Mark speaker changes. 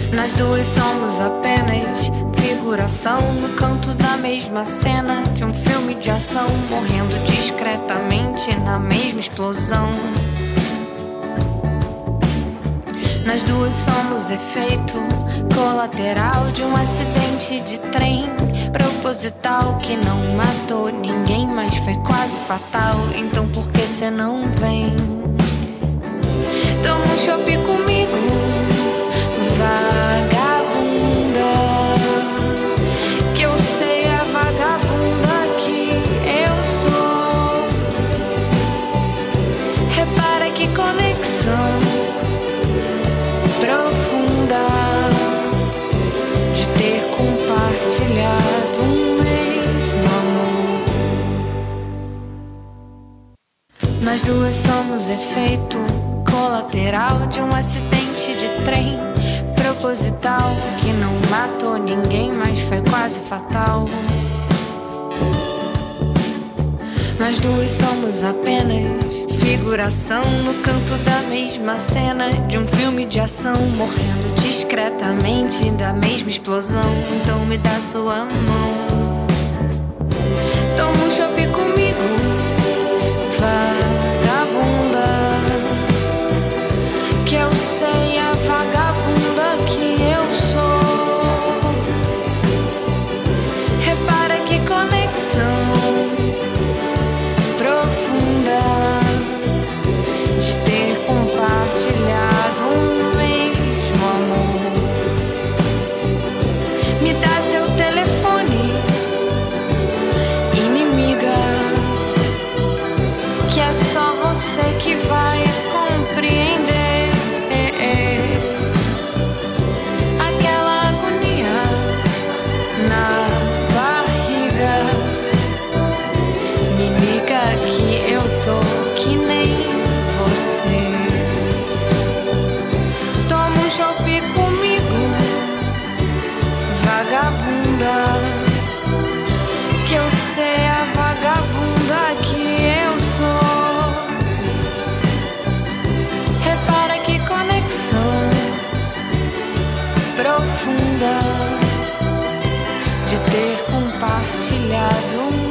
Speaker 1: Nós duas somos apenas figuração no canto da mesma cena de um filme de ação, morrendo discretamente na mesma explosão. Nós duas somos efeito colateral de um acidente de trem proposital que não matou ninguém, mas foi quase fatal. Então por que cê não vem? Toma um chopp comigo, vagabunda, que eu sei a vagabunda que eu sou. Repara que conexão profunda de ter compartilhado um mesmo amor. Nós duas somos efeito colateral de um acidente de trem proposital que não matou ninguém, mas foi quase fatal. Nós duas somos apenas figuração no canto da mesma cena de um filme de ação, morrendo discretamente da mesma explosão. Então me dá sua mão, toma um chopp comigo, vagabunda, que eu sei a vagabunda que eu sou. Repara que conexão profunda de ter compartilhado um mesmo amor. Me dá seu telefone, inimiga, que é só você que vai compreender aquela agonia na barriga. Me liga que eu tô que nem você. Toma um chopp comigo, vagabunda, que eu sei a vagabunda que eu sou. Repara que conexão profunda de ter compartilhado